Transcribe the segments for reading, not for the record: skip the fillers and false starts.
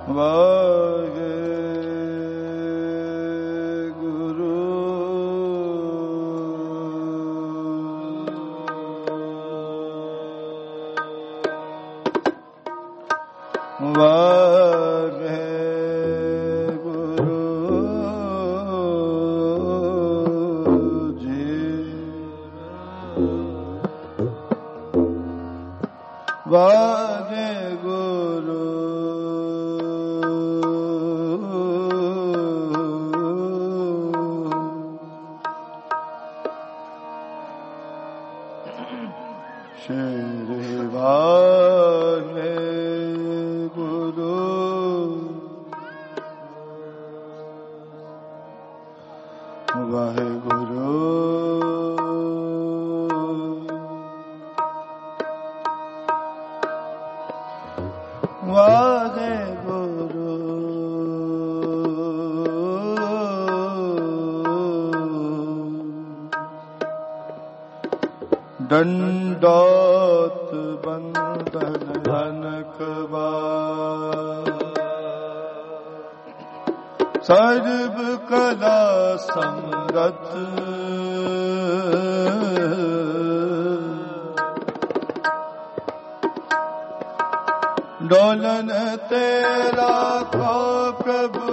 वाहे गुरु वाहे वाहे गुरु श्री वाहे गुरु वाहे गुरु वाहे गुरु दंडोत बंदन धनकवार सर्व कला संगत डोलन तेरा को प्रभु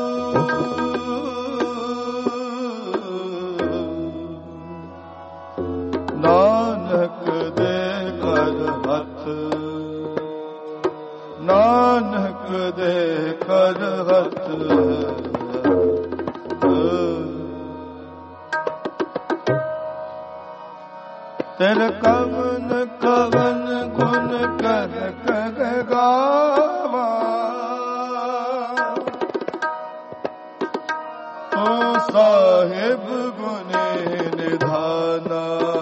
नानक दे कर हथ नानक दे कर हथ तेरे कवन कवन गुण कर कर गावा तो साहिब गुणे निधाना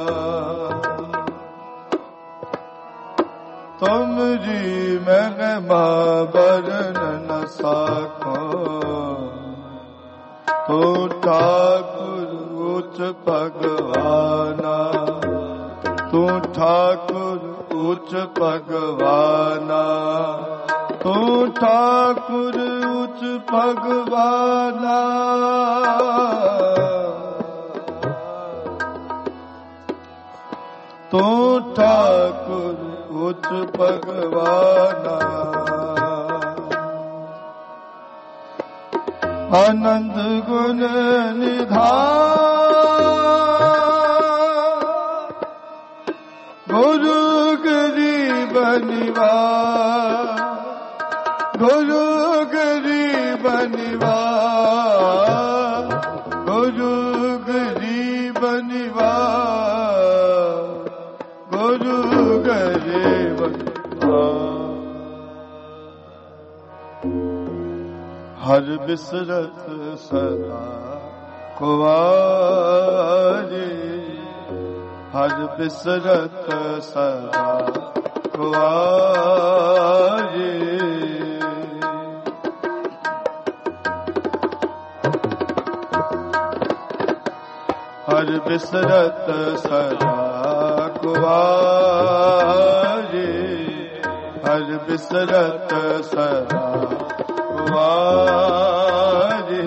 तुमरी महिमा वर्णन न साको तो ठाकुर उच्च भगवाना तू ठाकुर उच्च भगवाना तू ठाकुर उच्च भगवाना तू ठाकुर उच्च भगवाना आनंद गुण निधान गुरु गरीब निवार गुरु गरीब निवार गुरु गरीब निवार गुरु गरीब हर बिसरत सदा कुवारी हर बिसरत सदा कुवारी हर बिसरत सदा कुवारी हर बिसरत सदा कुवारी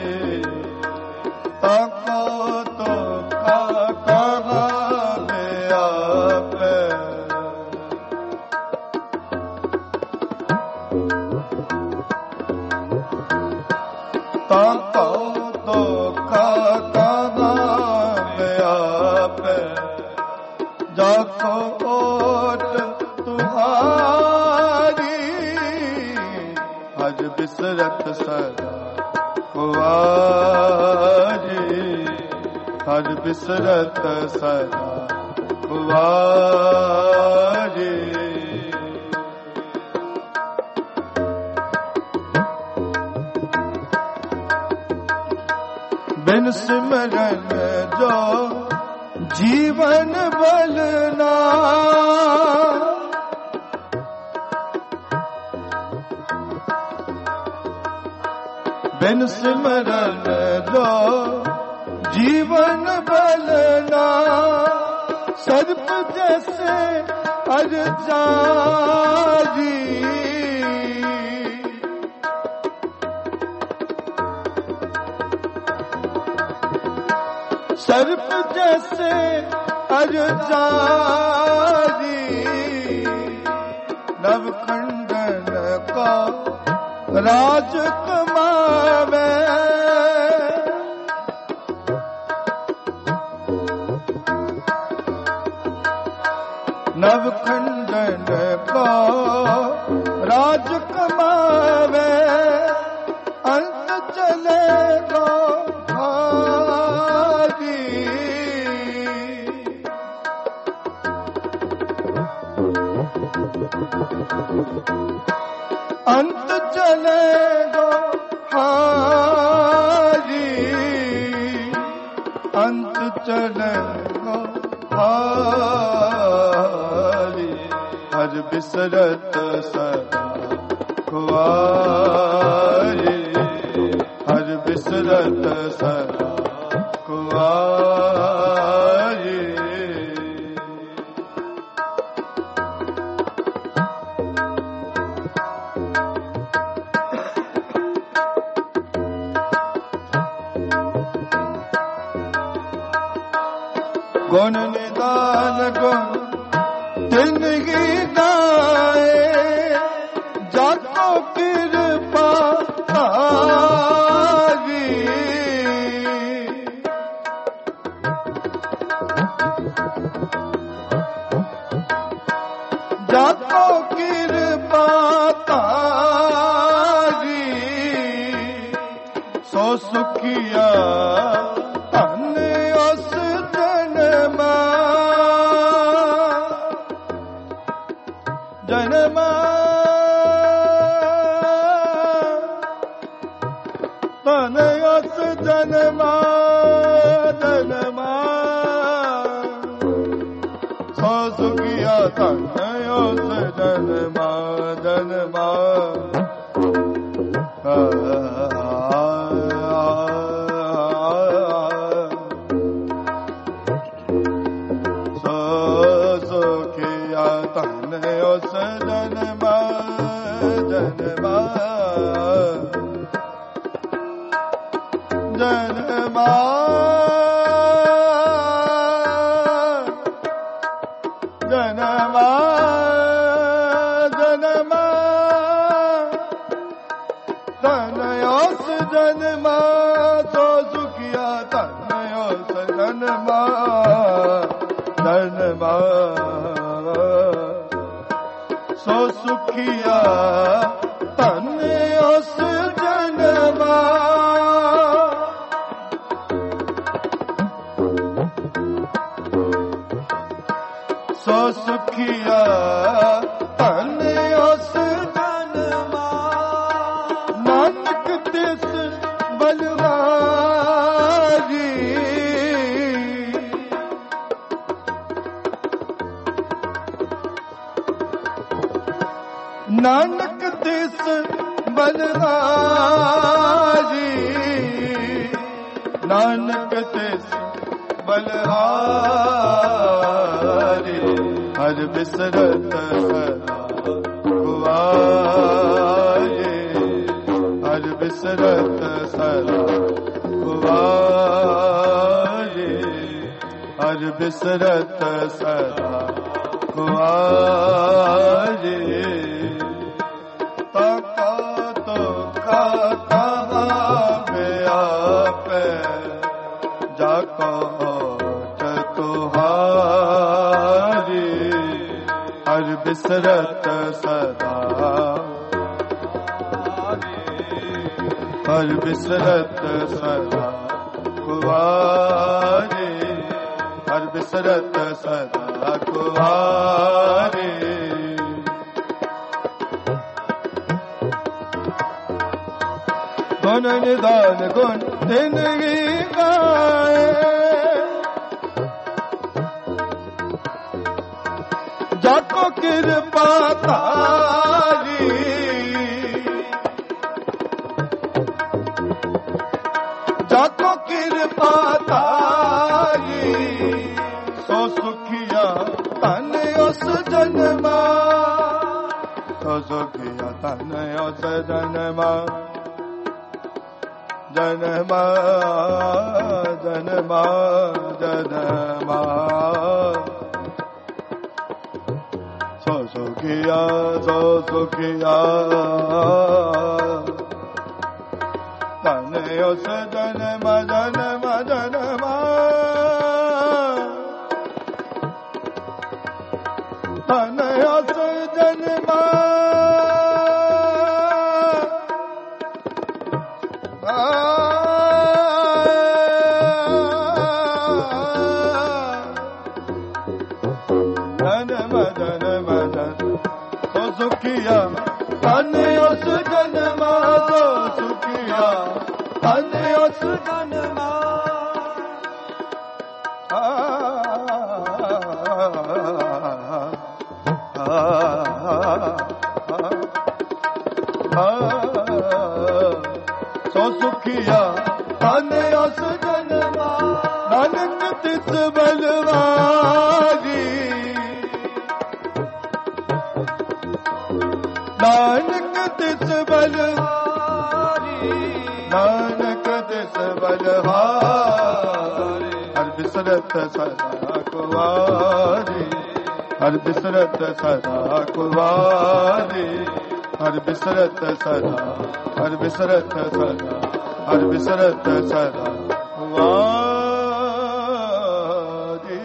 ताको तो काका में आप ताको तो काका में आप जाको ओट तुम्हारी हज बिसरत सदा कुवारी हज बिसरत सदा कुवारी बिन सिमरन जो जीवन बलना बिन सिमरन जो जीवन बलना सर्प जैसे अर जारी सर्प जैसे अरजारी नवखंडन का राज कमावे नवखंडन का राज कमावे अंत चलेगा भारी अंत चलेगा हारी अंत चलेगा हारी हर बिसरत सदा कुआरी हर बिसरत सदा कुआरी गुण निदान गुण तिन ही गाए जाको कृपा तारी जाको कृपा तारी सो सुखिया जनमा तनयस जनमा जनमा सो सुखिया तनयस जनमा जनमा जनमा जनमा जनमा जनमा जनमा तनयोस जनमा सो सुखिया तनयोस जनमा जनमा सो सुखिया तने उस जन्मा सो सुखिया तने उस जन्मा नानक तिस बलवारी नानक तिस बलहारी नानक तिस बलहारी हर बिसरत कुआरी हर बिसरत कुआरी हर बिसरत सदा कुआरी जाको तुहारी हर बिसरत सदा हर बिसरत सदा कुवारी हर बिसरत सदा कुवारी गुण निदान गुण तिन ही गाए जाको कृपा तारी जाको कृपा तारी सो सुखिया तन उस जन्मा सो सुखिया तन उस जन्मा जनमा जनमा जनमा सो सुखिया तनयोस जनमा जनमा जनमा तनयोस जनमा सुखिया तनयोस जनमा तो सुखिया तनयोस जनमा सो सुखिया तनयोस जनमा नानक तिस बलवारी नानक तिस बलहारी नानक तिस बलहारी हर बिसरत सदा कुवारी हर बिसरत सदा कुवारी हर बिसरत सदा हर बिसरत सदा हर बिसरत सदा कुवारी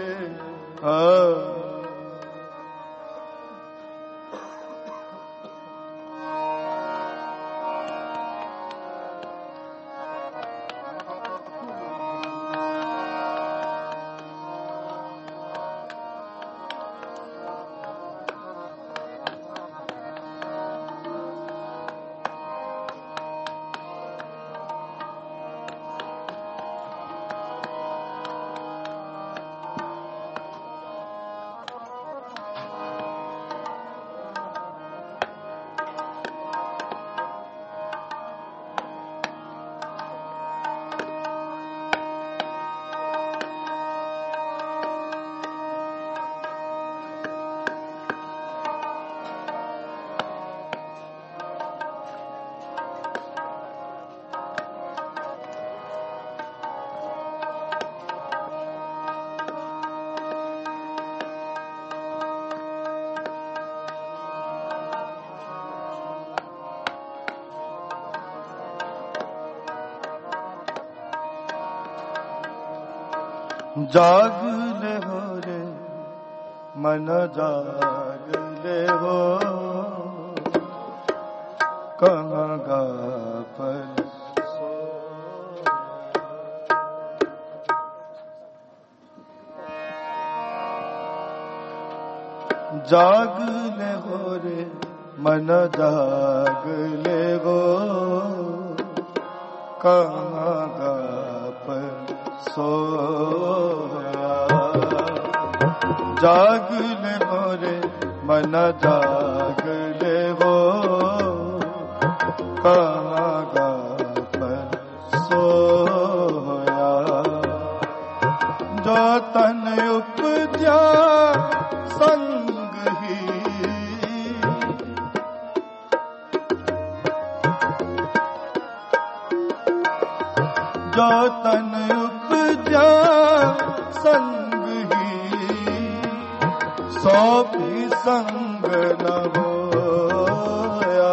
जाग ले हो रे मन जाग ले हो कहाँ गाफल सो जाग ले हो रे मन जाग ले हो कहाँ गाफल सोया जाग ले मोरे मन जाग ले हो कहाँ गाफल सोया जो तन उपजा संग ही जो तन उपजा संग ही सो भी संग न होया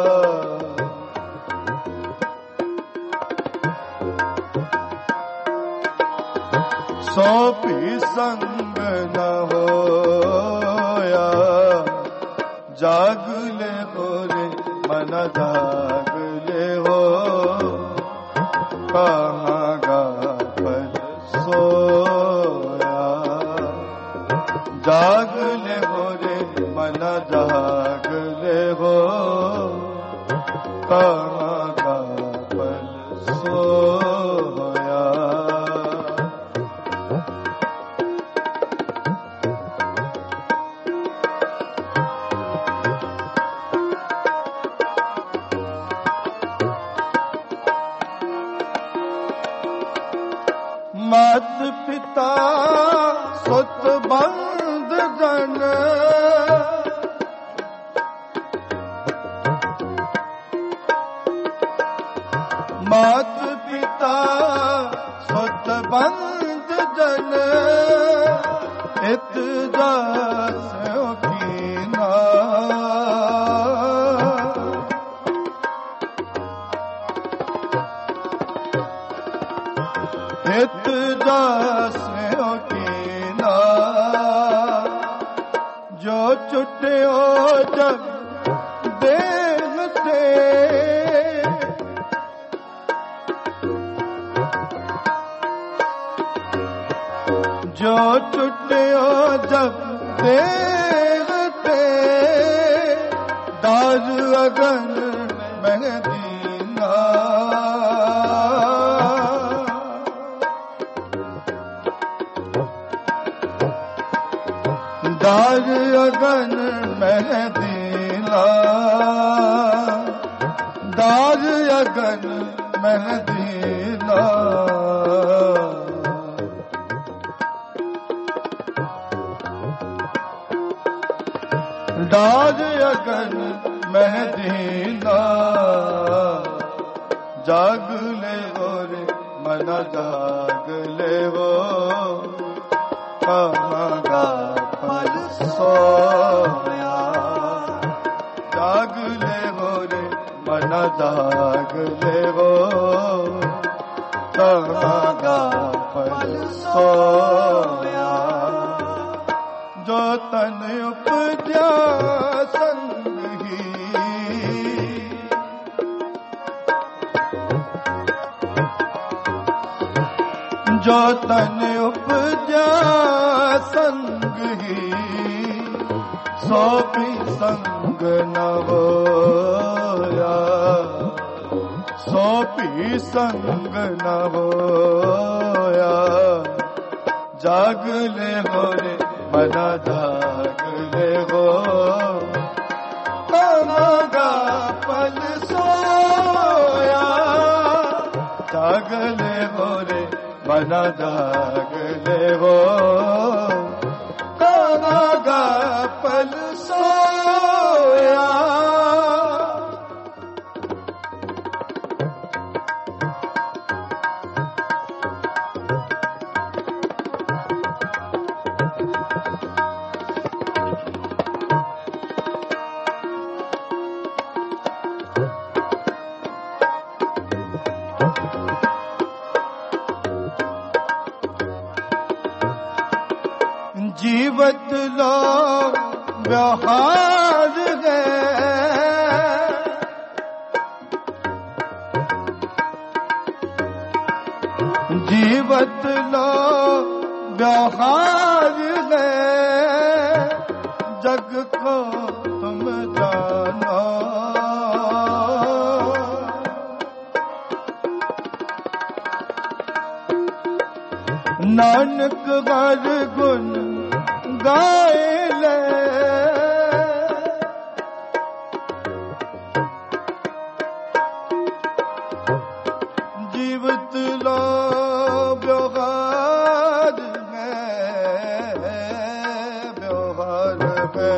सो भी संग न होया जाग ले हो रे मन जाग ले हो कहाँ गाफल सोया जाग ले हो रे मन जाग ले हो कहाँ गाफल सोया मात पिता सुत बंद जन मात पिता सुत बंद जन इत जास्यो कीना इत जास्यो कीना जो छुट्टियो जब देखते जो छुट्टियो जब देखते दाज अगन महदीना दाज अगन महदीना दाज अगन महदीना दाज अगन महदीना जाग ले वो रे मना जाग ले वो कमागा पल सोया जाग ले वो रे मना जाग ले वो कमागा पल सोया जो तन उपजा संग ही जो तन उपजा संग ही सो भी संग न होया सो भी संग न होया जाग ले हो रे मना जाग ले हो कमागा पल सोया जाग ले हो रे मना जाग ले हो कमागा पल सोया जीवत लो व्यवहार है जीवत लो व्यवहार है जग को तुम जानो नानक हर गुण गाए ले जीवत लो व्यवहार है व्यवहार है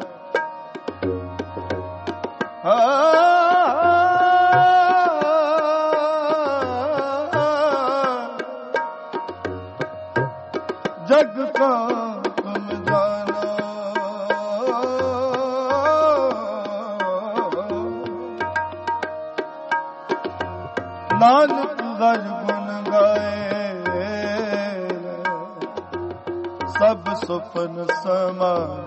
जग का तुम जानो नानक हर गुण गाए सब सुपन समान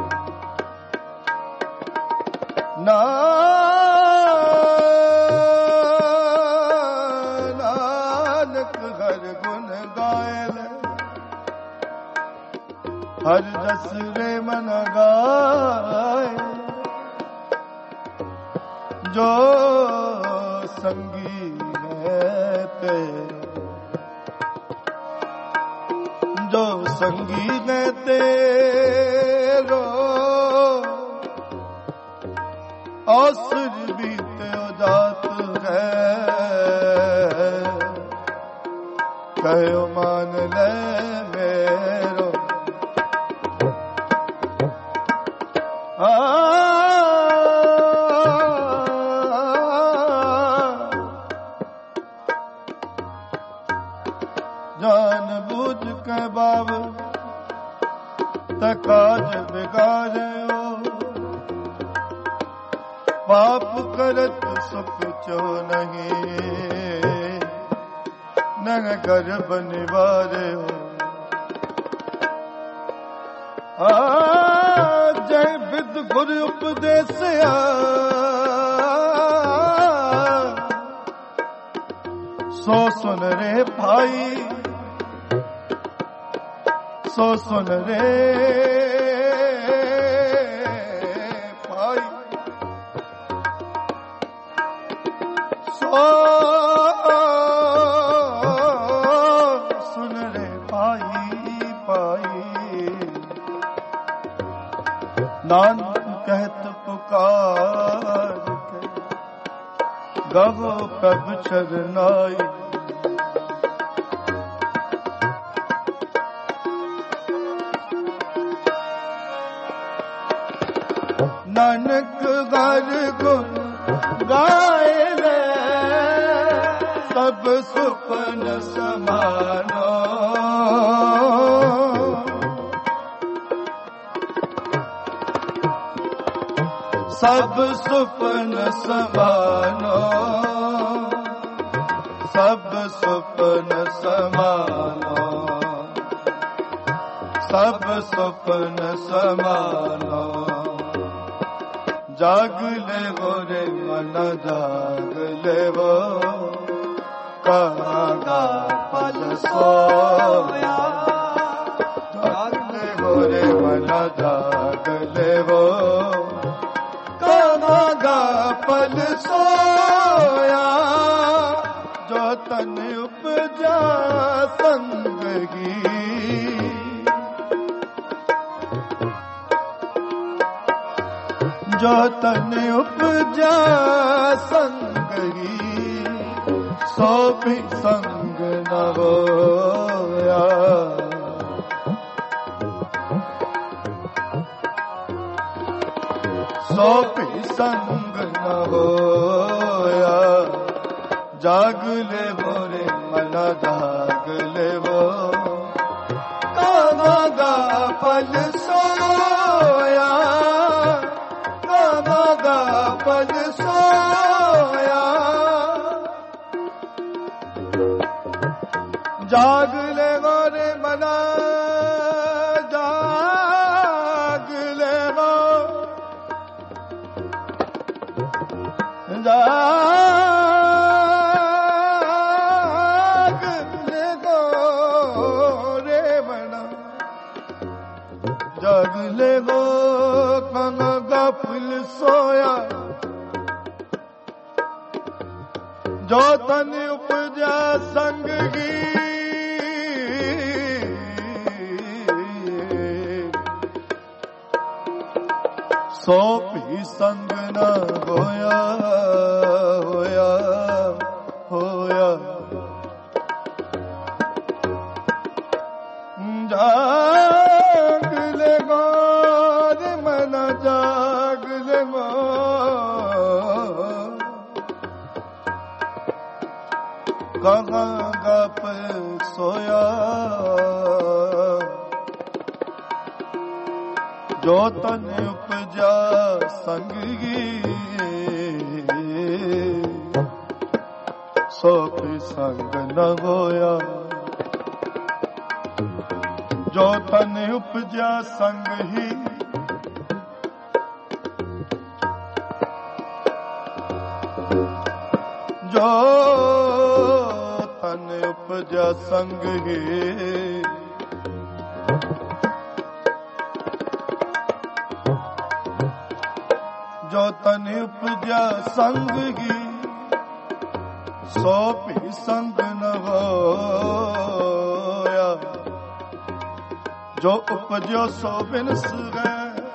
नानक हर गुण गाए हर जस रे मन गाए जो संगी है तेरे जो संगी है तेरो असुर भी त्यो जात है कहो मान ले मेरो पाप करत सुख चो नहीं, नग गर्भ निवारे हो। जय विद गुरु उपदेशया, सो सुन रे भाई, सो सुन रे भाई, सो सुन रे भाई भाई। नानक कहत पुकार के, गहो प्रभु चरनाई। नानक हर गुण गाए रे, सब सुपन समानो। सब सुपन समानो, सब सुपन समानो, सब सुपन समानो। जाग ले वो रे मन जाग ले वो, कहाँ गा पल सोया। जाग ले वो रे मन जाग ले वो, कहाँ गा पल सोया। जो तन उपजा संगी, जो तन उपजा संगी, सो भी संग न होया। सो भी संग न होया। जाग ले वो रे मन जाग ले वो, काना गा पल सोया, काना गा पल सोया। जाग ले वो रे मना, जाग ले वो, जाग ले गो रे मना। जाग ले गो काना गा फूल सोया। जो तन उपजा संगी, सो भी संग न होया होया होया। जाग ले गो रे मन जाग ले गो, कहाँ गा पर सोया। जो तन उपजा संगी, सो भी संग न होया। जो तन उपजा संग ही, जो तन उपजा संग ही, जो तन उपजा संग ही, सो भी संग न होया। जो उपजो सो बिनस है,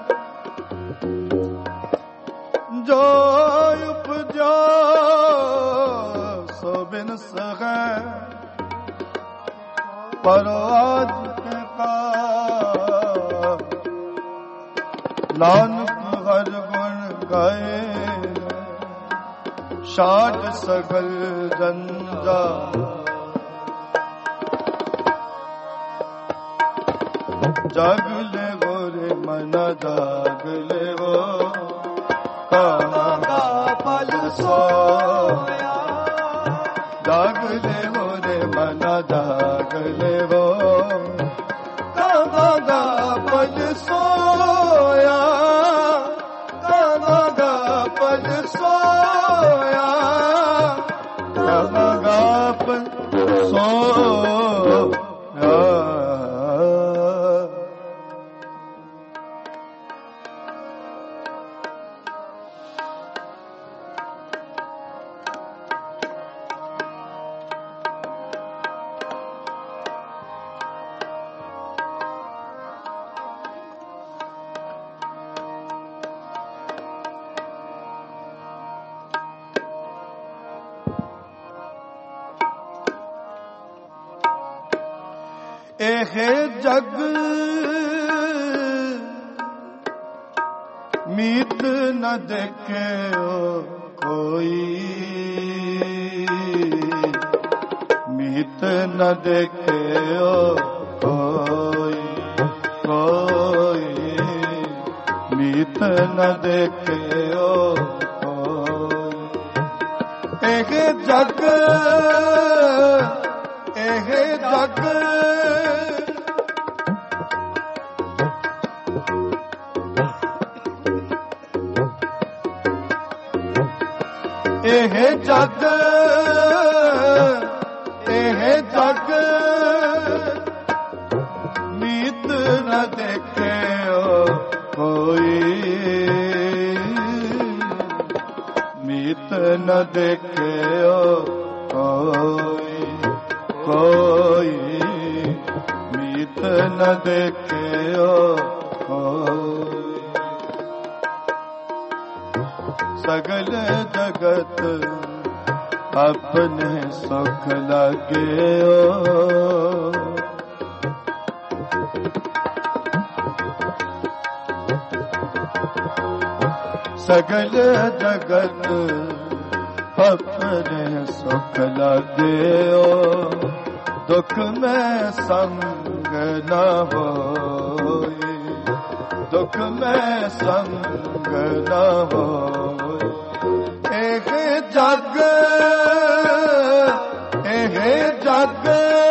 जो उपजो सो बिनस है। पर आज के का नानक हर गुण गाए, शाट सगल जंजा। जाग ले वो रे मन जाग ले वो, काना गा ਪਲ ਸੋਇਆ ਜਾਗ ਲੈ ਮੋਰੇ ਮਨਾ ਜਾਗ ਲੈ ਵੋ ਕਾਦਾ ਪਲ ਸੋਇਆ ਕਾਦਾ ਪਲ ਸੋਇਆ ਕਾਦਾ ਪਲ ਸੋਇਆ ਇਹ ਜਗ ਮੀਤ ਨ ਦੇਖਿਓ ਕੋਈ ਮੀਤ ਨ ਦੇਖਿਓ ਕੋਈ ਕੋਈ ਮੀਤ ਨ ਦੇਖਿਓ ਕੋਈ ਇਹ ਜਗ ਇਹ ਜਗ ਇਹ ਜਗ ਮੀਤ ਨ ਦੇਖਿਓ ਕੋਈ ਮੀਤ ਨ ਦੇਖਿਓ ਕੋਈ ਕੋਈ ਮੀਤ ਨ ਦੇਖਿਓ ਕੋਈ ਸਗਲ ਜਗਤ ਆਪਣੇ ਸੁਖ ਲਾਗਿਓ ਸਗਲ ਜਗਤ ਆਪਣੇ ਸੁਖ ਲਾਗਿਓ ਦੁਖ ਮੈਂ ਸੰਗ ਨਾ ਹੋਏ ਦੁਖ ਮੈਂ ਸੰਗ ਨਾ ਹੋਏ ਇਹ ਜਗ ਇਹ ਜਗ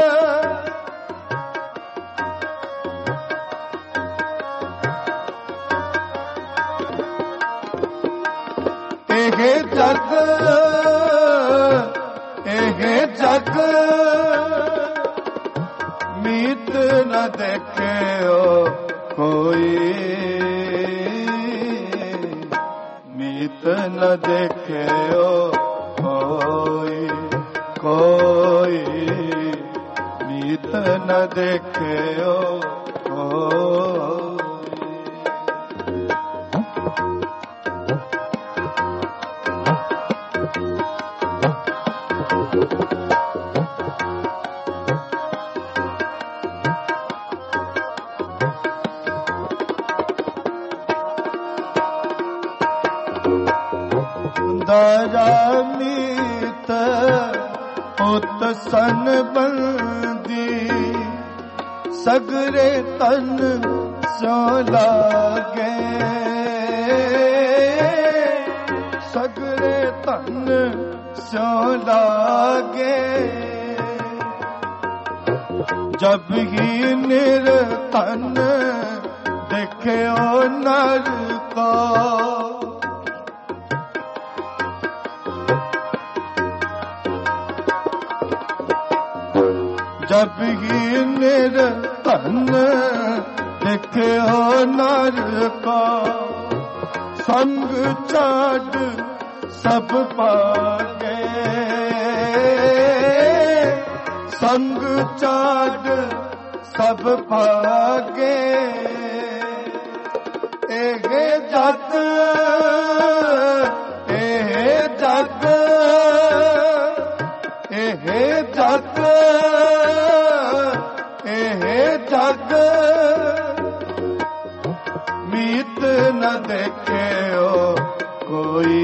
ਇਹ ਜਗ ਇਹ ਜਗ ਮੀਤ ਨ ਦੇਖਿਓ ਕੋਈ ਮੀਤ ਨ ਦੇਖਿਓ ਕੋਈ ਕੋਈ ਮੀਤ ਨ ਦੇਖਿਓ ਕੋਈ ਦਇਆ ਮੀਤ ਉਤ ਸਨ ਬੰਦੀ ਸਗਰੇ ਤਨ ਸੋ ਲਾਗੇ ਸਗਰੇ ਤਨ ਸੋ ਲਾਗੇ ਜਬ ਹੀ ਨਿਰਤਨ ਦੇਖਿਓ ਨਰ ਕੋ ਜਬ ਹੀ ਨਿਰਤਨ ਦੇਖਿਓ ਨਰ ਕੋ ਸੰਗ ਛਾੜ ਸਭ ਪਾਗੇ ਸੰਗ ਛਾੜ ਸਭ ਪਾਗੇ ਇਹ ਜਗ ਇਹ ਜਗ ਇਹ ਜਗ ਇਹ ਜਗ ਮੀਤ ਨ ਦੇਖਿਓ ਕੋਈ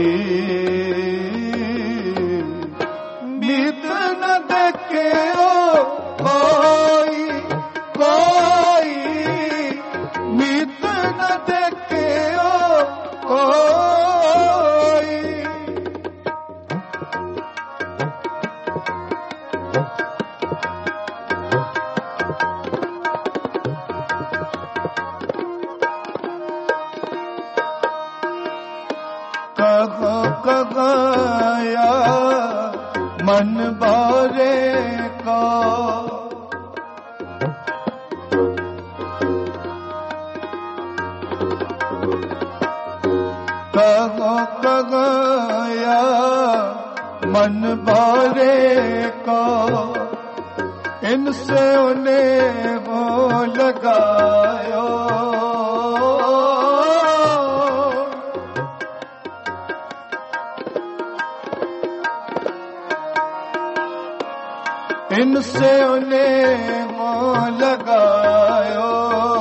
ਮੀਤ ਨ ਦੇਖਿਓ ਕੋਈ ਕੋਈ ਮੀਤ ਨ ਦੇਖਿਓ ਕੋਈ गया मन बारे का, कहो गया मन बारे का, इनसे उन्हें वो लगायो, इनसे उन्हें वो लगायो,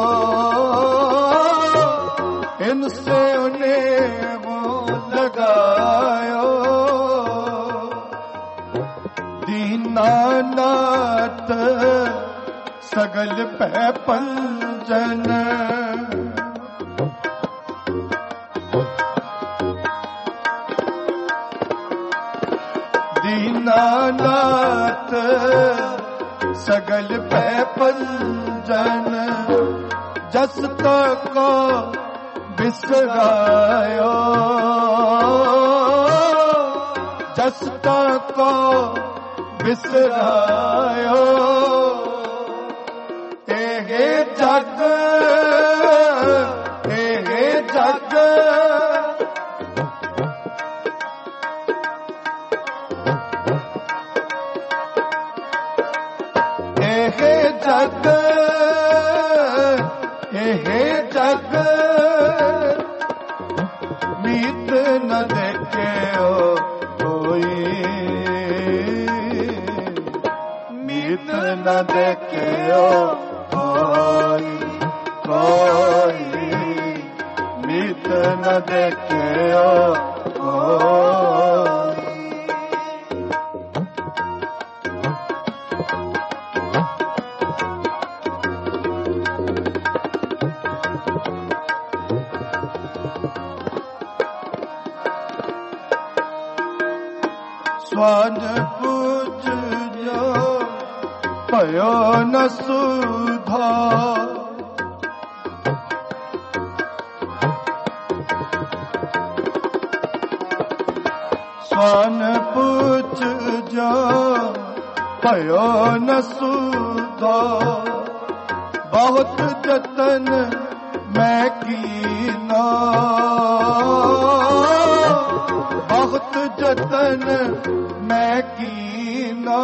इनसे उन्हें वो लगायो। दीनानाथ सगल पै पंजन, दीनानाथ सगल पै पंजन, जस तक बिसरायो, जस तक बिसरायो। एहे जग, एहे जग, एहे जग, एहे जग, मीत न देखे हो कोई, मीत न देखे हो कोई, कोई मीत न देखे हो कोई। स्वान पूज जो भयो न सुधा, स्वान पूज जो भयो न सुधा, बहुत जतन मैं कीना, बहुत जतन मैं कीना।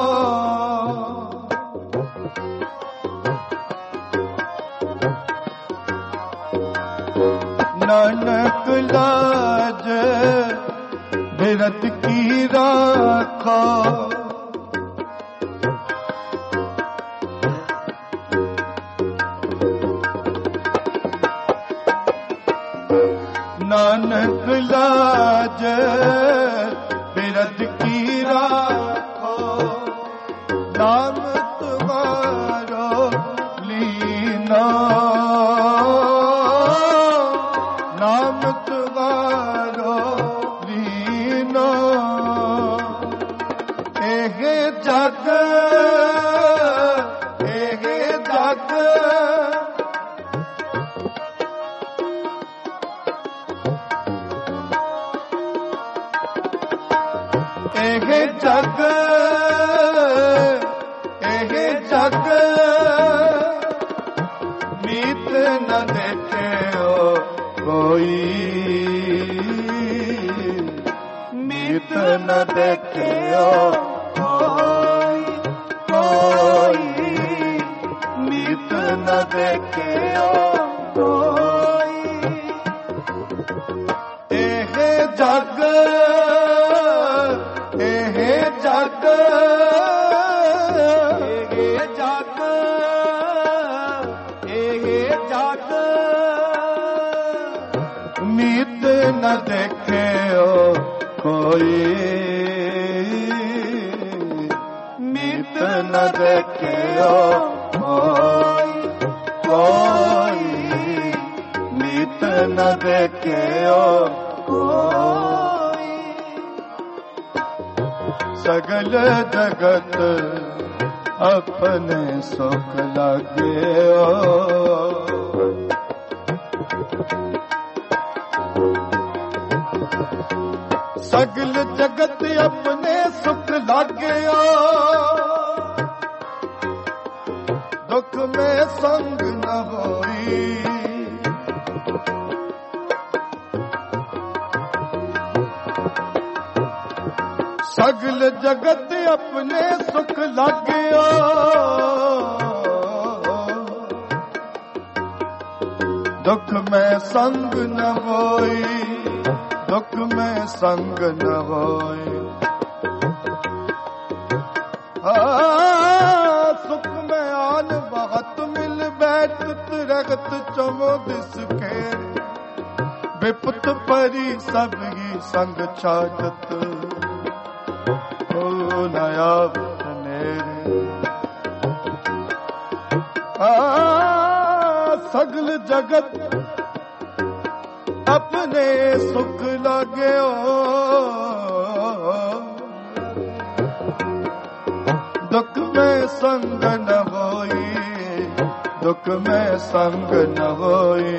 नानक लाज बिरत की राखा, नानक लाज बिरत की राखो, नाम तुम्हारो लीना, नाम तुम्हारो लीना। एहे जग, एहे जग, एहे जग, एहे जग, मीत न देखे हो कोई, मीत न देखे हो कोई, कोई मीत न देखे हो कोई। एहे जग, एहे जग, एहे जग, एहे जग, मीत न देखे हो कोई, मीत न देखे हो कोई, कोई मीत न देखे हो कोई। सगल जगत अपने सुख लागे सगल जगत अपने सुख लागया, दुख में संग न होई। सगल जगत अपने सुख लागया, दुख में संग न होई, दुख में संग न होई। सुख में आन बहुत मिल बैठत रगत चमो दिस खेर, विपत परी सब ही संग छाटत हो नया नेरे। सगल जगत अपने सुख लागे, दुख में संग न होई, दुख में संग न होई।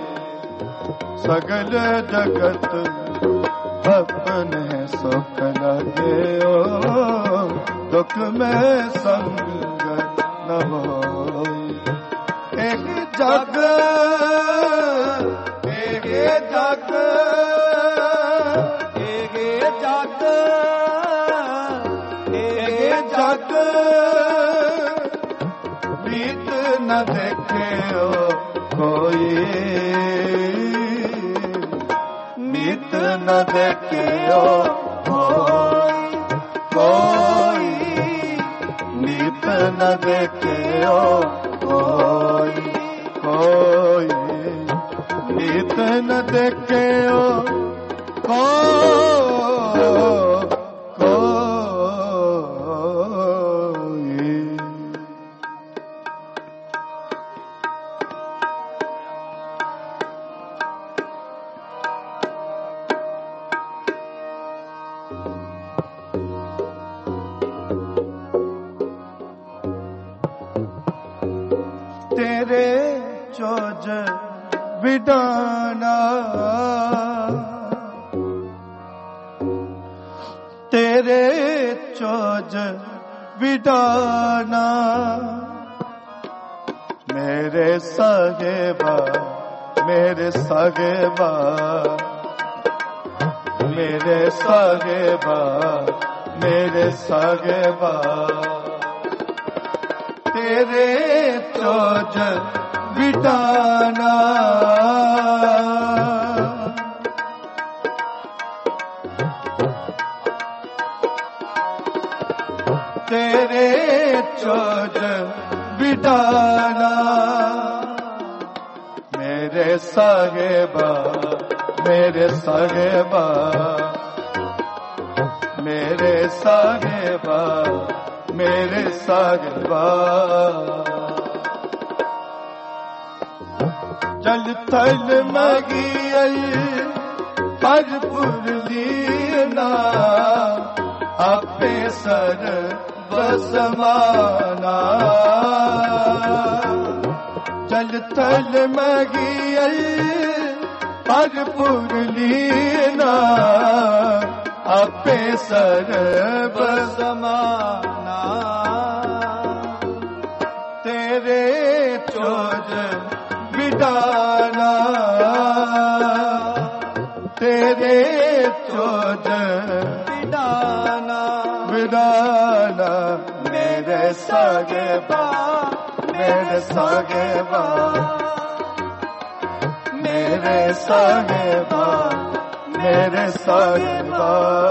सगल जगत अपने सुख लागे, दुख में संग न होई। एक जग एक जग एक जग एक जग, मीत न देखे कोई, मीत न देखे कोई, कोई मीत न देखे कोई, कोई मीत न देखे तेरे चोज विडाना, तेरे चोज विडाना। मेरे साहेबा, मेरे साहेबा, मेरे साहेबा, मेरे साहेबा। तेरे चोज विडाना, तेरे चोज विडाना। मेरे साहेबा, मेरे साहेबा, मेरे साहेबा, मेरे साहेबा। जल थल मगियल हरपुर लीना, आपे सर बसमाना। जल थल मगियल हरपुर लीना, आपे सर बसमाना। तेरे चोज विडाना, तेरे चोज विडाना, विडाना। मेरे साहेबा, मेरे साहेबा, मेरे साहेबा, मेरे साहेबा।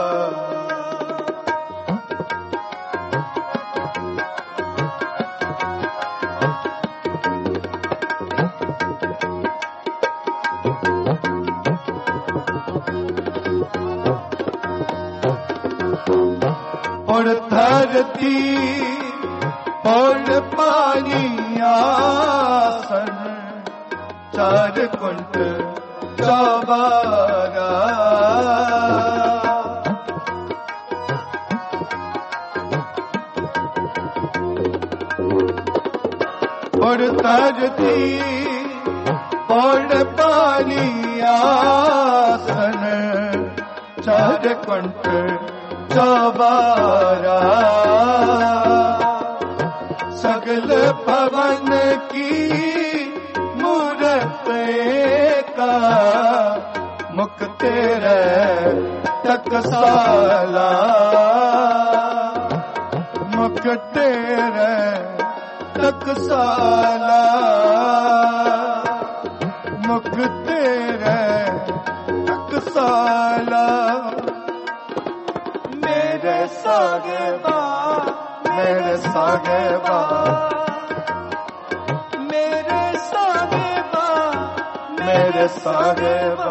और धरती और पानी आसन, चार कुंट चौबारा। और धरती और पानी आसन, चार चार कुंठ चौबारा, सगल भवन की मूरत का, मुख तेरे टकसाला, मुख तेरे टकसाला, मुख तेरे टकसाला। मेरे सागेबा, मेरे सागेबा, मेरे सागेबा, मेरे सागेबा।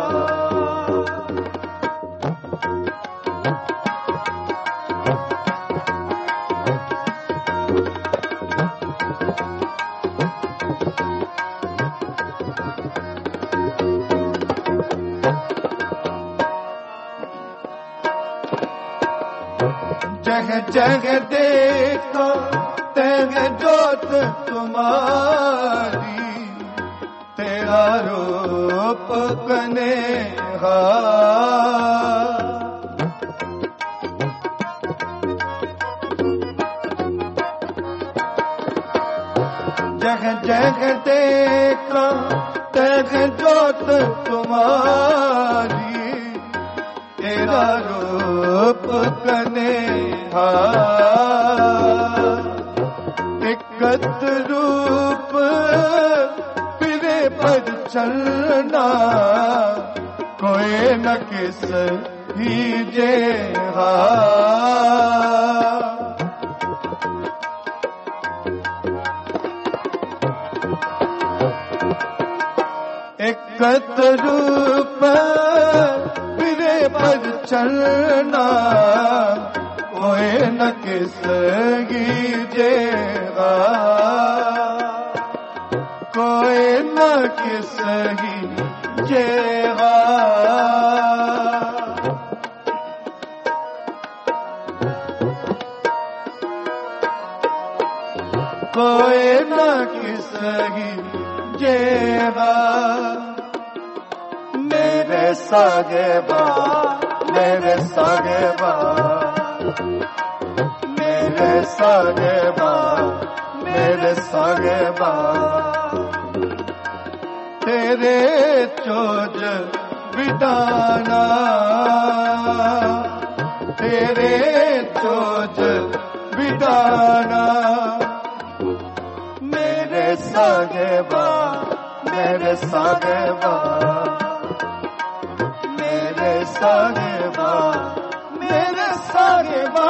जग जग देखो तेग जोत तुम्हारी, तेरा रूप कनेहा। जग जग देखो तेग जोत तुम्हारी, तेरा रूप कनेहा। एकत रूप फिरे पर चलना, कोई न किस ही जेहा। एकत रूप फिरे पर चलना, कोई न किस कीजेगा, कोई न किस कीजेगा। कोई न किस कीजेगा। मेरे सागेबा, मेरे सागेबा, मेरे सागेबा, मेरे सागेबा। तेरे चोज बिदाना, तेरे चोज बिदाना। मेरे सागेबा, मेरे सागेबा, मेरे सागेबा, मेरे सागेबा।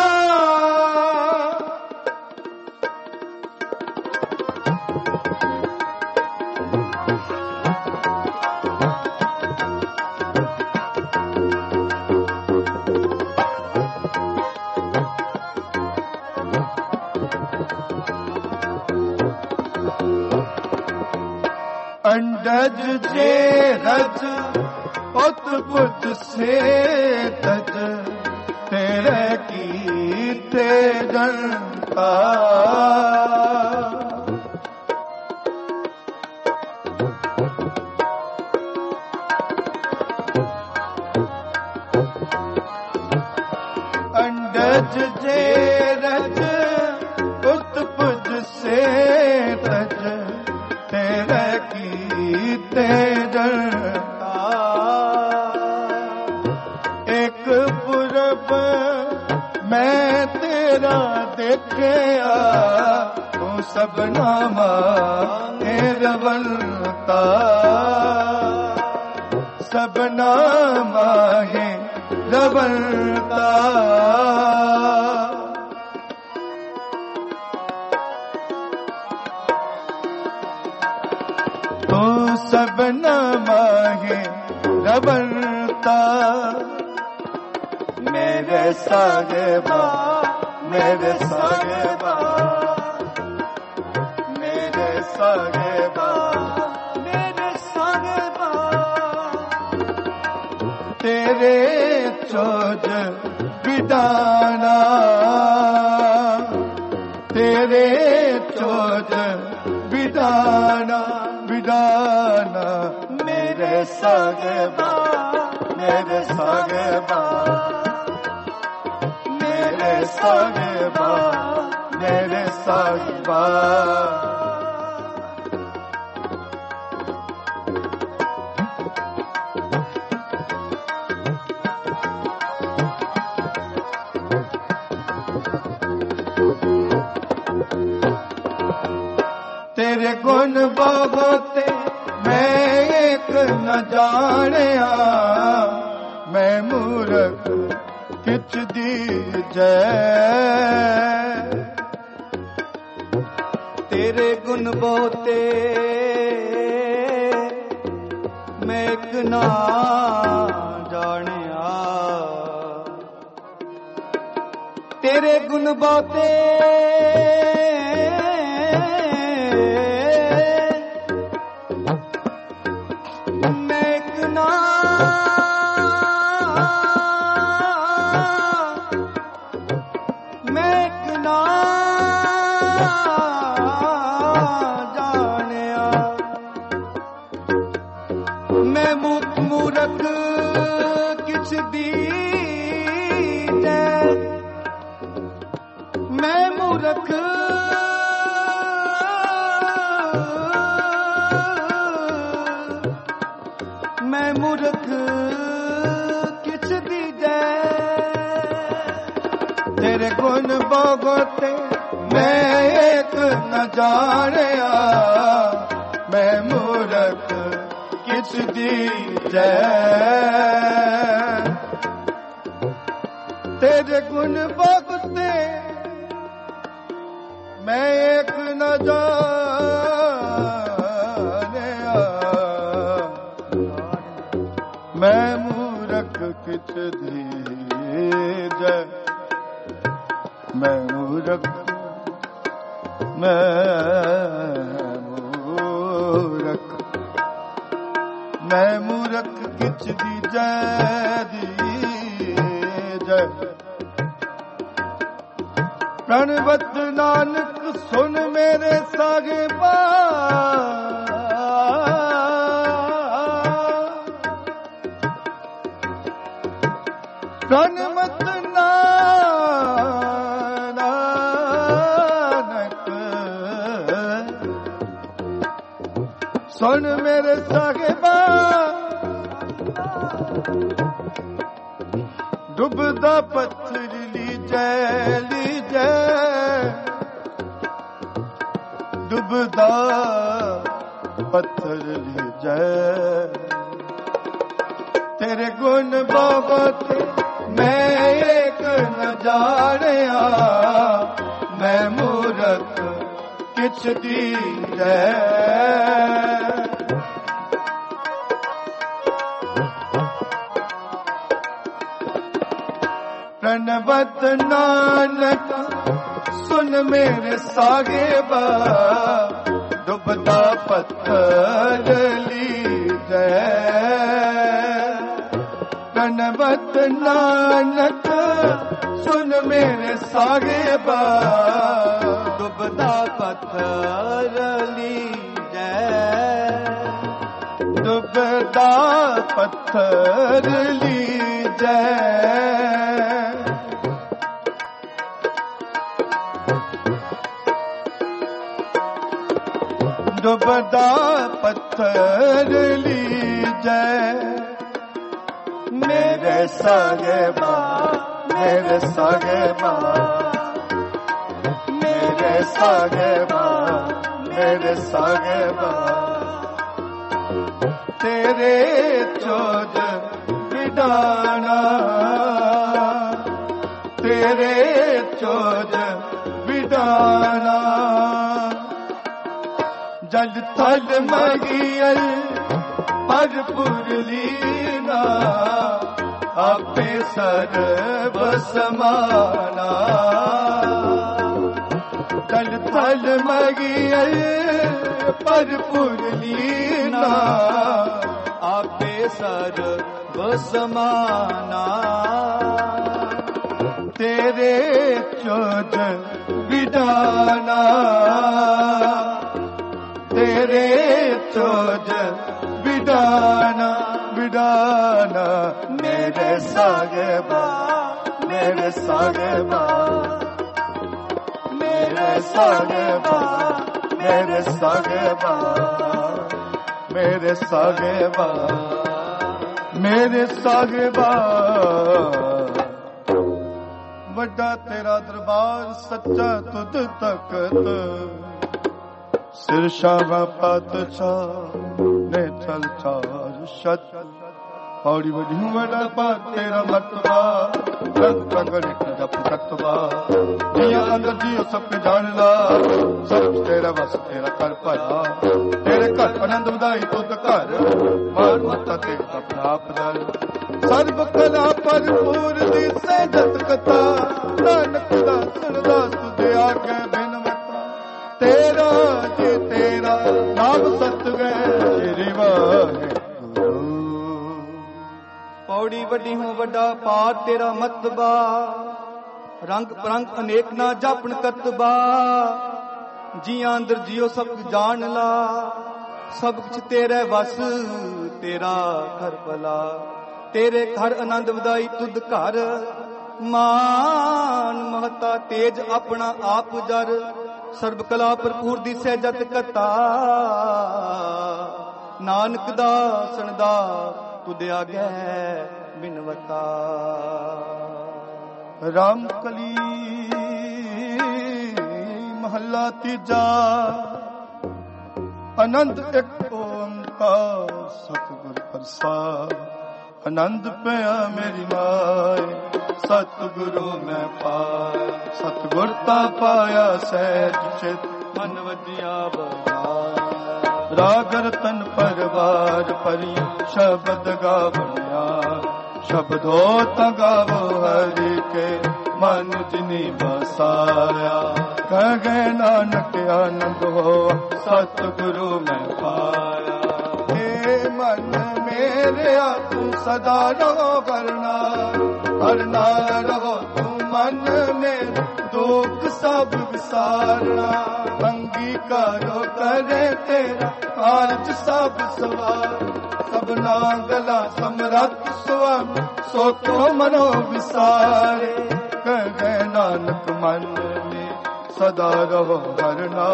अंडज जे रज उत बुध से तज, तेरे की ते जनता। अंडज जे रज उत बुध से तज, तेरे की ते जनता। एक पुरब मैं तेरा देखया, तू सबना मांगे रवलता, सबना मांगे रवलता। सबना मांगे रवलता। मेरे सागेबा, मेरे सागेबा, मेरे सागेबा, मेरे सागेबा। तेरे चोज बिदाना, तेरे चोज बिदाना, बिदाना। मेरे सागेबा, ਮੇਰੇ ਸਾਹਿਬਾ, ਮੇਰੇ ਸਾਹਿਬਾ, ਮੇਰੇ ਸਾਹਿਬਾ। तेरे गुण बहुत मैं एक न जानिया, मैं मूर्ख किछ दीजै। तेरे गुण बहुते मैं एक न जानिया, तेरे गुण बहुते तेरे गुण बहुत मैं एक न जानिया, मैं मूर्ख किछ दीजै। तेरे गुण बहुत मैं एक न जानिया, मैं मूर्ख किछ दीजै। मैं मूर्ख, मैं मूर्ख, मैं मूर्ख किछ दीजै दीजै। प्रणवत नानक सुन मेरे साहिबा, प्रणवत सुन मेरे साहिबा, डुबदा पत्थर लीजै लीजै, डुबदा पत्थर लीजै। तेरे गुण बहुत मैं एक न जानिया, मैं मूर्ख किछ दीजै। प्रणवत नानक सुन मेरे साहिबा, डुबदा पत्थर लीजै। प्रणवत नानक सुन मेरे साहिबा, डुबदा पत्थर लीजै। डुबदा पत्थर लीजै। डुबदा पत्थर लीजै। मेरे साहिबा, मेरे साहिबा, मेरे साहिबा, मेरे साहिबा। तेरे चोज विडाना, तेरे चोज विडाना। जल थल मगियल परपुर लीना, आपे सर्व समाना। जल थल मगियल परपुर लीना, आपे सर्व समाना। तेरे चोज विडाना, तेरे चोज विडाना ਵਿਡਾਨਾ ਮੇਰੇ ਸਾਹਿਬਾ ਮੇਰੇ ਸਾਹਿਬਾ ਮੇਰੇ ਸਾਹਿਬਾ ਮੇਰੇ ਸਾਹਿਬਾ ਮੇਰੇ ਸਾਹਿਬਾ ਮੇਰੇ ਸਾਹਿਬਾ ਵੱਡਾ ਤੇਰਾ ਦਰਬਾਰ ਸੱਚਾ ਤੁਧ ਤਖਤ ਸਿਰ ਸ਼ਾਹਾਂ ਪਾਤਸ਼ਾਹ ਨੇ ਚਲ ਚਾਰ ਸ਼ਤ ਪੌੜੀ ਵੱਡੀ ਵੱਡਾ ਪਾਰ ਤੇਰਾ ਮਰਤਬਾ ਜਗ ਪ੍ਰਗਟ ਜਪ ਕਤਬਾ ਜੀਆਂ ਅੰਦਰ ਜੀਓ ਸਭ ਕੇ ਜਾਣ ਲਾ ਸਭ ਤੇਰਾ ਵਸ ਤੇਰਾ ਕਰ ਪਾਇਆ ਤੇਰੇ ਘਰ ਆਨੰਦ ਵਧਾਈ ਤੁਧ ਘਰ ਮਾਰ ਮੱਤਾ ਤੇ ਆਪਣਾ ਆਪ ਦਰ ਸਰਬ ਕਲਾ ਭਰਪੂਰ ਦੀ ਸਹਿਜਤ ਕਥਾ ਨਾਨਕ ਦਾ ਸੁਣਦਾ ਤੁਧ ਆਗੇ ਬਿਨ ਮਤਾ ਤੇਰਾ ਜੀ ਤੇਰਾ ਨਾਮ ਸਤ ਗਏ ਤੇਰੀ ਵਾਹਿਗੁਰੂ ਪੌੜੀ ਵੱਡੀ ਹੋ ਵੱਡਾ ਪਾਰ ਤੇਰਾ ਮਤਬਾ ਰੰਗ ਪਰੰਗ ਅਨੇਕ ਨਾ ਜਾਪਣ ਕਤਬਾ ਜੀਆਂ ਅੰਦਰ ਜਿਉ ਸਭ ਜਾਣ ਲਾ ਸਭ ਕੁਛ ਤੇਰੇ ਵਸ ਤੇਰਾ ਘਰ ਭਲਾ ਤੇਰੇ ਘਰ ਆਨੰਦ ਵਧਾਈ ਤੁਧ ਘਰ ਮਾਨ ਮਹਤਾ ਤੇਜ ਆਪਣਾ ਆਪ ਜਰ ਸਰਬ ਕਲਾ ਭਰਪੂਰ ਦੀ ਸਹਿਜਤ ਕਥਾ ਨਾਨਕ ਦਾ ਸੁਣਦਾ ਤੁਧ ਆਗੇ ਬਿਨਵਤਾ ਰਾਮ ਕਲੀ ਮਹੱਲਾ ਤੀਜਾ ਆਨੰਦ ਇੱਕ ਓੰਕਾਰ ਸਤਿਗੁਰ ਪ੍ਰਸਾਦ ਆਨੰਦ ਪਿਆ ਮੇਰੀ ਮਾਏ ਸਤਿਗੁਰੂ ਮੈਂ ਪਾਇਆ ਸਤਿਗੁਰ ਤਾ ਪਾਇਆ ਸਹਿਜ ਚਿਤ ਮਨ ਵਜਿਆ ਬਹਾਰ ਰਾਗ ਰਤਨ ਪਰਵਾਰ ਭਰੀ ਸ਼ਬਦ ਗਾਵਣਿਆ ਸ਼ਬਦੋ ਤਾ ਗਾਵੋ ਹਰਿ ਕੇ ਮਨ ਜਿਨੀ ਬਸਾਇਆ ਕਹੇ ਨਾਨਕ ਆਨੰਦ ਹੋ ਸਤਿਗੁਰੂ ਮੈਂ ਪਾਇਆ ਏ ਮਨ ਮੇਰਿਆ ਤੂੰ ਸਦਾ ਰਹੋ ਕਰਨਾ ਰਹੋ ਤੂੰ ਮਨ ਮੇਰੇ ਦੁੱਖ ਸਭ ਵਿਸਾਰਨਾ ਅੰਗੀਕਾਰੋ ਕਰੇ ਤੇਰਾ ਕਾਰਜ ਸਭ ਸਵਾਰ ਸਭਨਾ ਗਲਾ ਸਮਰੱਥ ਸੁਆਮੀ ਸੋ ਕੋ ਮਨੋ ਵਿਸਾਰੇ ਕਹੇ ਨਾਨਕ ਮਨ ਮੇ ਸਦਾ ਰਹੋ ਕਰਨਾ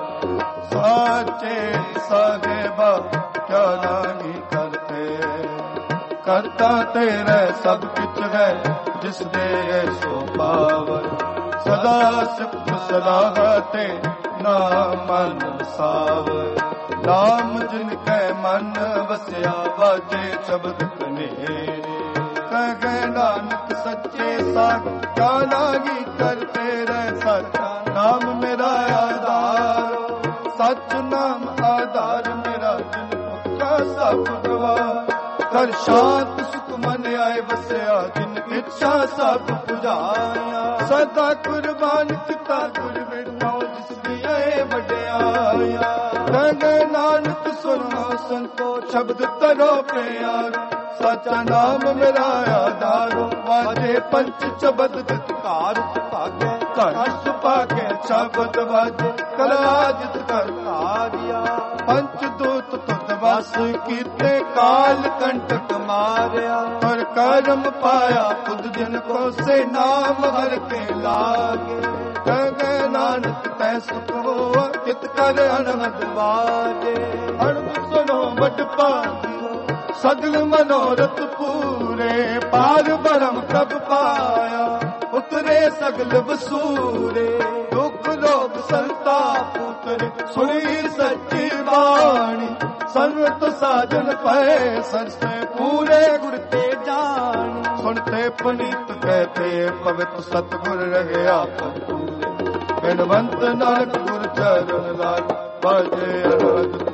ਸਾਚੇ ਸਾਹਿਬਾ ਕਿਆ ਨਾਹੀ ਕਰਤੇ ਕਰਤਾ ਤੇਰੇ ਸਭ ਕਿਛ ਹੈ ਜਿਸ ਦੇ ਸੋ ਪਾਵਰ ਸਦਾ ਸਿਫਤ ਸਲਾਹ ਤੇ ਨਾਮ ਮਨ ਸਾਵਰ ਨਾਮ ਜਿਨ ਕੈ ਮਨ ਵਸਿਆ ਬਾਜੇ ਸ਼ਬਦ ਕਨੇਰੇ ਕਹੇ ਨਾਨਕ ਸੱਚੇ ਸਾਖ ਕਾ ਨਾਹੀ ਕਰਤੇ ਰਹਿ ਸੱਚਾ ਨਾਮ ਮੇਰਾ ਆਧਾਰ ਸੱਚ ਨਾਮ ਆਧਾਰ ਮੇਰਾ ਜਿਨ ਭੁੱਖਾ ਸਭ ਗਵਾ ਕਰ ਸ਼ਾਂਤ ਸੁਖ ਮਨ ਆਏ ਵਸਿਆ ਜਿਨ ਇੱਛਾ ਸਭ ਪੁਜਾਇਆ ਸਦਾ ਕੁਰਬਾਨ ਕੀਤਾ ਗੁਰ ਬਿਰਨਾਉ ਜਿਸ ਦੀ ਆਏ ਵਡਿਆਇਆ ਕਹੇ ਨਾਨਕ ਸੁਣੋ ਸੰਤੋ ਸ਼ਬਦ ਤਰੋ ਪਿਆਰ ਸੱਚਾ ਨਾਮ ਮੇਰਾ ਆਧਾਰ ਵਾਜੇ ਪੰਚ ਸ਼ਬਦ ਧਿਕਾਰ ਭਾਗੇ ਘਰ ਸੁਭਾਗੇ ਸ਼ਬਦ ਵਾਜੇ ਕਲਾ ਜਿਤ ਕਰ ਧਾਰਿਆ ਪੰਚ ਦੂਤ ਤੁਧ ਵਸ ਕੀਤੇ ਕਾਲ ਕੰਟਕ ਮਾਰਿਆ ਪਰ ਕਰਮ ਪਾਇਆ ਤੁਧ ਜਿਨ ਕੋ ਸੇ ਨਾਮ ਹਰ ਕੇ ਲਾਗੇ ਕਹੇ ਨਾਨਕ ਤੈ ਸੁਖ ਹੋਆ ਚਿਤ ਕਰ ਅਨਹਦ ਵਾਜੇ ਅਣਖ ਸੁਨੋ ਵੱਡ ਭਾਗਿਓ ਸਗਲ ਮਨੋਰਥ ਪੂਰੇ ਪਾਰ ਬਰਮ ਪ੍ਰਭ ਪਾਇਆ ਉਤਰੇ ਸਗਲ ਵਸੂਰੇ ਦੁਖ ਲੋਕ ਸੰਤਾਪ ਉਤਰੇ ਸੁਣੀ ਸੱਚੀ ਬਾਣੀ ਸਰਵਤ ਸਾਜਨ ਪਏ ਸਰਸੇ ਪੂਰੇ ਗੁਰ ਤੇ ਜਾਣ ਸੁਣਤੇ ਪਨੀਤ ਕਹਤੇ ਪਵਿੱਤ ਸਤਿਗੁਰ ਰਹਿਆ ਪੂਰੇ ਬਿਨਵੰਤ ਨਾਨਕ ਗੁਰ ਚਰਨ ਲਾਗ ਬਾਜੇ ਅਨਹਦ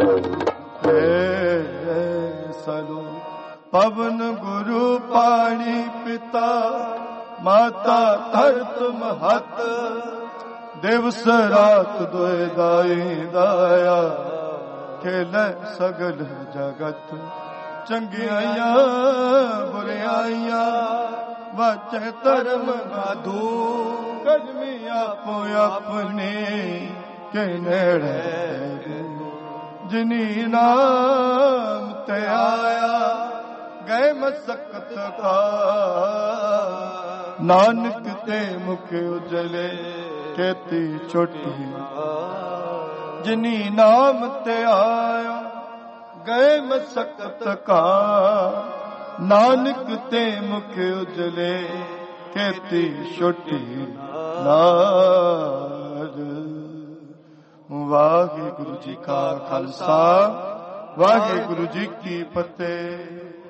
ਸਲੋ ਪਵਨ ਗੁਰੂ ਪਾਣੀ ਪਿਤਾ ਮਾਤਾ ਧਰਤ ਮਹਤ ਦਿਵਸ ਰਾਤ ਦੋਇ ਦਾਈ ਦਾਇਆ ਖੇਲੇ ਸਗਲ ਜਗਤ ਚੰਗਿਆਈਆਂ ਬੁਰਿਆਈਆਂ ਵਾਚੈ ਧਰਮ ਸਾਧੂ ਕਦਮੀ ਆਪੋ ਆਪਣੇ ਕੇ ਨੇੜੇ ਜਿਨੀ ਨਾਮ ਤੇ ਆਇਆ ਗਏ ਮਸਕਤ ਕਾ। ਨਾਨਕ ਤੇ ਮੁਖ ਉਜਲੇ ਕੇਤੀ ਛੋਟੀ, ਜਿਨੀ ਨਾਮ ਤੇ ਆਇਆ ਗਏ ਮਸਕਤ ਕਾ। ਨਾਨਕ ਤੇ ਮੁਖ ਉਜਲੇ ਕੇਤੀ ਛੋਟੀ ਨਾਰ। ਵਾਹਿਗੁਰੂ ਜੀ ਕਾ ਖਾਲਸਾ, ਵਾਹਿਗੁਰੂ ਜੀ ਕੀ ਫਤਿਹ।